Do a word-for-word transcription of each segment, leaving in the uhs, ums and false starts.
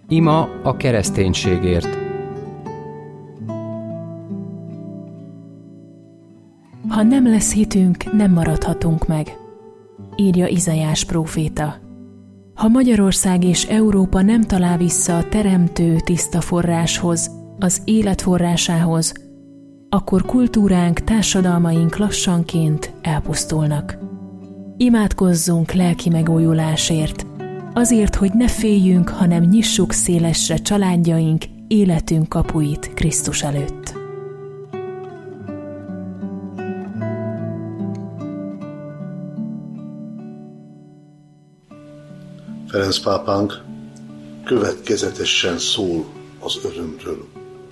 Ima a kereszténységért. Ha nem lesz hitünk, nem maradhatunk meg, írja Izaiás próféta. Ha Magyarország és Európa nem talál vissza a teremtő tiszta forráshoz, az élet forrásához, akkor kultúránk, társadalmaink lassanként elpusztulnak. Imádkozzunk lelki megújulásért, azért, hogy ne féljünk, hanem nyissuk szélesre családjaink, életünk kapuit Krisztus előtt. Ferenc pápánk következetesen szól az örömről.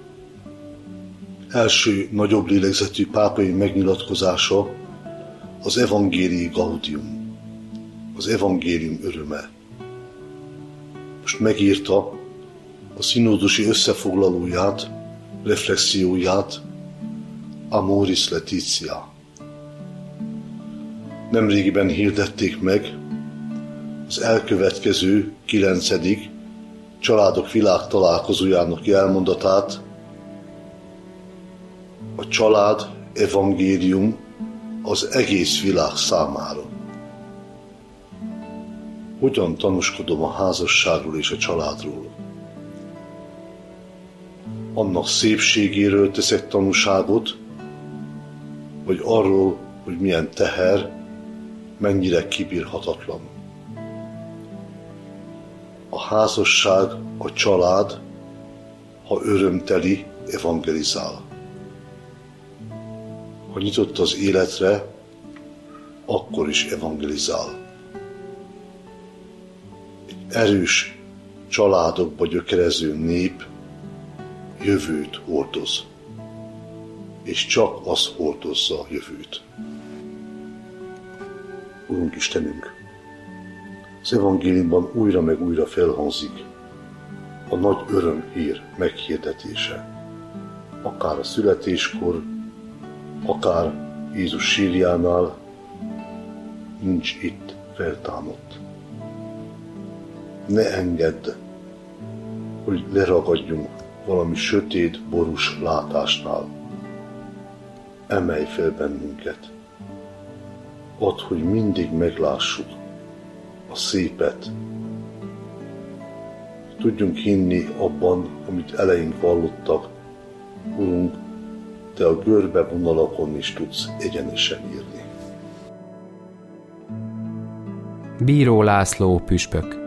Első nagyobb lélegzetű pápai megnyilatkozása az Evangelii Gaudium, az evangélium öröme. Most megírta a színódusi összefoglalóját, reflexióját, Amoris Laetitia. Nemrégiben hirdették meg az elkövetkező kilencedik Családok világtalálkozójának jelmondatát, a család evangélium az egész világ számára. Hogyan tanúskodom a házasságról és a családról? Annak szépségéről teszek tanúságot, vagy arról, hogy milyen teher, mennyire kibírhatatlan. A házasság, a család, ha örömteli, evangelizál. Ha nyitott az életre, akkor is evangelizál. Egy erős családokba gyökerező nép jövőt hordoz, és csak az hordozza a jövőt. Urunk Istenünk, az evangéliumban újra meg újra felhangzik a nagy örömhír meghirdetése. Akár a születéskor, akár Jézus sírjánál, nincs itt, feltámadt. Ne engedd, hogy leragadjunk valami sötét, borús látásnál. Emelj fel bennünket. Add, hogy mindig meglássuk a szépet. Tudjunk hinni abban, amit eleink vallottak. Urunk, Te a görbe vonalakon is tudsz egyenesen írni. Bíró László püspök.